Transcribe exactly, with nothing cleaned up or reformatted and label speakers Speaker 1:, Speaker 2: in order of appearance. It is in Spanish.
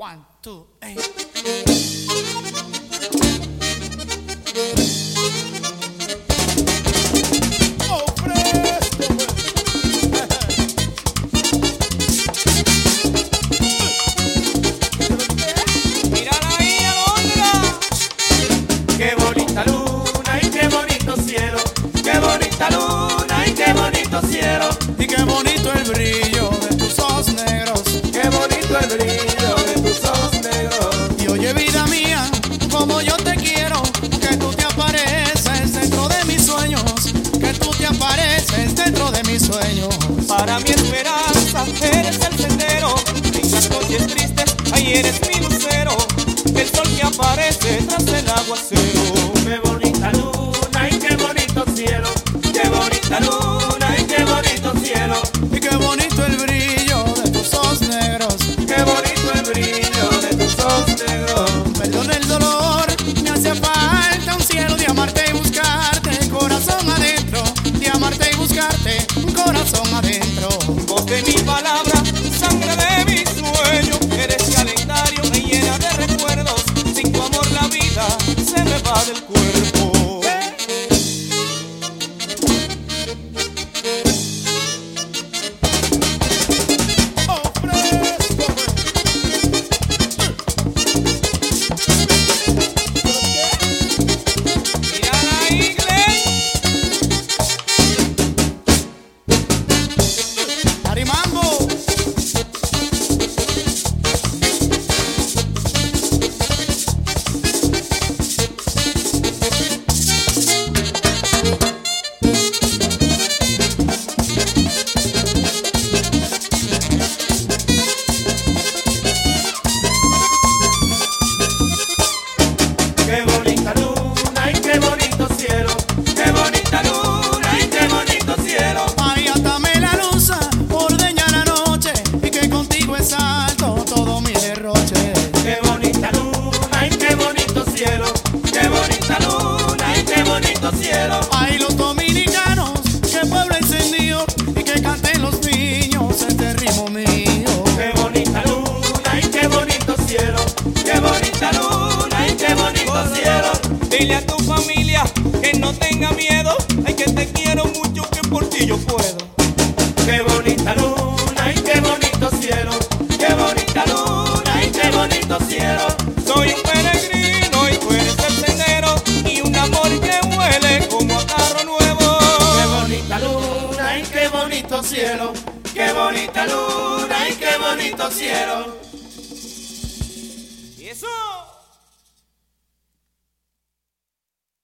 Speaker 1: One, two, eight. Oh, presto,
Speaker 2: Mírala ahí, Alondra.
Speaker 3: Qué bonita luna y qué bonito cielo. Qué bonita luna y qué bonito cielo.
Speaker 1: Y qué bonito el brillo de tus ojos negros.
Speaker 3: Qué bonito el brillo de tus ojos negros.
Speaker 1: Y oye, vida mía, como yo te quiero, que tú te apareces dentro de mis sueños, que tú te apareces dentro de mis sueños.
Speaker 2: Para mi esperanza eres el sendero. En las noches tristes, ahí eres mi lucero. El sol que aparece tras el aguacero.
Speaker 3: Qué bonita luna y qué bonito cielo. Qué bonita luna y qué bonito cielo.
Speaker 1: Y qué bonito el brillo de tus ojos negros.
Speaker 3: Qué bonito el brillo de tus ojos negros.
Speaker 1: Perdona el dolor, me hace falta un cielo de amarte y buscarte, corazón adentro, de amarte y buscarte, corazón adentro.
Speaker 2: Voz de mi palabra, sangre de mi sueño. Eres calendario, me llena de recuerdos. Sin tu amor la vida se me va del cuerpo.
Speaker 1: Oh, fresco.
Speaker 2: Mírala ahí, Glenn.
Speaker 1: Arimambo.
Speaker 3: Qué bonita luna y qué bonito cielo. Qué bonita luna y qué bonito cielo.
Speaker 1: Ay, atame la luz, ordeña la noche, y que contigo es alto todo mi derroche.
Speaker 3: Qué bonita luna y qué bonito cielo. Qué bonita luna y qué bonito cielo.
Speaker 1: Ay, los dominicanos, que pueblo encendido, y que canten los niños este ritmo mío.
Speaker 3: Qué bonita luna y qué bonito cielo. Qué bonita luna y qué bonito cielo.
Speaker 2: Dile a tu familia que no tenga miedo. Ay, que te quiero mucho, que por ti yo puedo.
Speaker 3: Qué bonita luna y qué bonito cielo. Qué bonita luna y qué bonito cielo.
Speaker 2: Soy un peregrino y tú eres el sendero. Y un amor que huele como a carro nuevo.
Speaker 3: Qué bonita luna y qué bonito cielo. Qué bonita luna y qué bonito cielo.
Speaker 2: Y eso.